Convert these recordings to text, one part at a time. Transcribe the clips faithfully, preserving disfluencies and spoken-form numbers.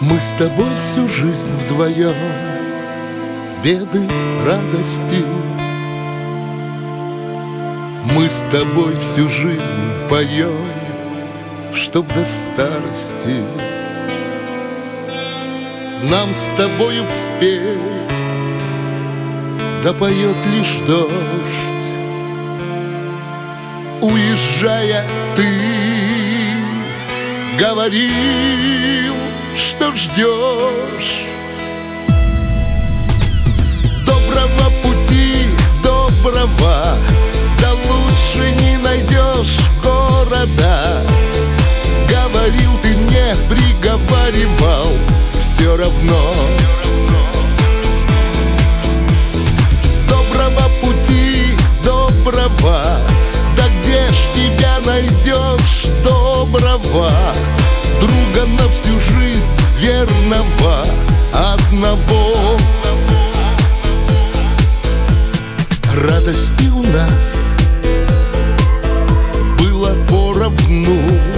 Мы с тобой всю жизнь вдвоем, беды, радости. Мы с тобой всю жизнь поем, чтоб до старости нам с тобою спеть, да поет лишь дождь. Уезжая, ты говорил, что ждешь доброго пути, доброго, да лучше не найдешь города. Говорил ты мне, приговаривал, все равно. Доброго пути, доброго, да где ж тебя найдешь, доброго друга на всю жизнь, верного одного. Радости у нас было поровну.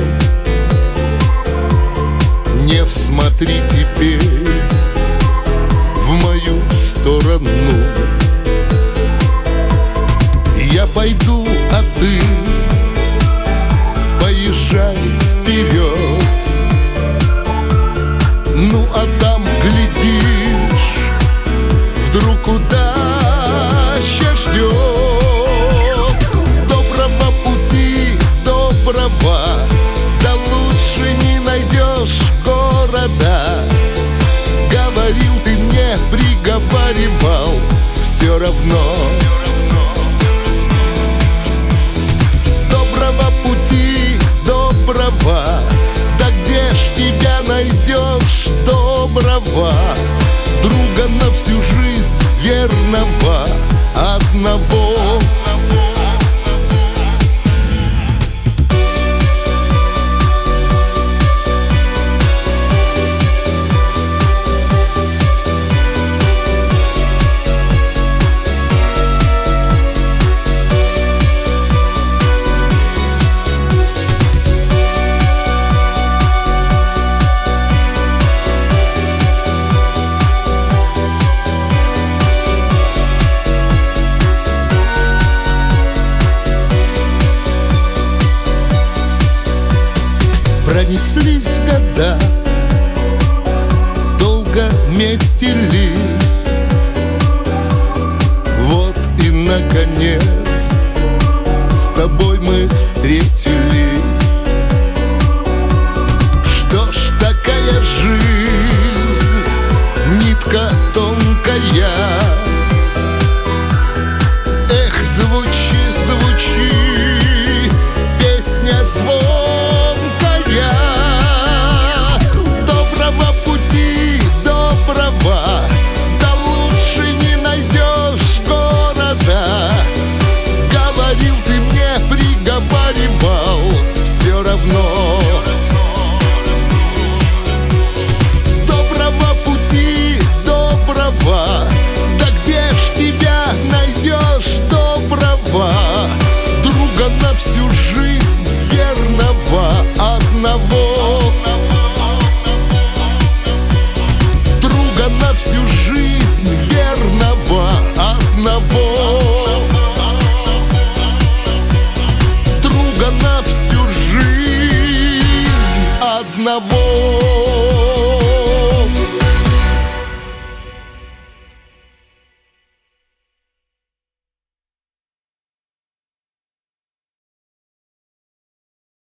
Не смотри теперь в мою сторону. Я пойду, а ты поезжай вперед. Ну а там, глядишь, вдруг удача ждет. Доброго пути, доброго, да лучше не найдешь города. Говорил ты мне, приговаривал, все равно. Доброго пути, доброго, да где ж тебя найдешь, доброго друга на всю жизнь, верного одного. Пронеслись года, долго метелись, вот и наконец с тобой мы встретились. Что ж, такая жизнь, нитка тонкая. Эх, звучи, звучи, песня звонкая. Доброго пути, доброго, да лучше не найдешь города. Говорил ты мне, приговаривал, все равно. Доброго пути, доброго, да где ж тебя найдешь, доброго друга на всю жизнь, верного одного. Друга на всю жизнь, верного одного. Друга на всю жизнь одного.